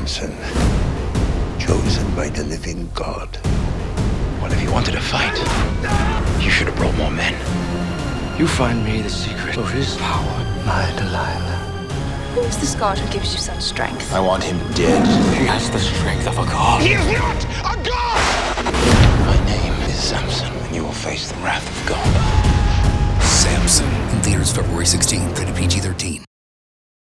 Samson, chosen by the living God. Well, if you wanted to fight, you should have brought more men. You find me the secret of his power, my Delilah. Who is this god who gives you such strength? I want him dead. He has the strength of a god. He is not a god! My name is Samson, and you will face the wrath of God. Samson, in theaters February 16th, rated PG-13.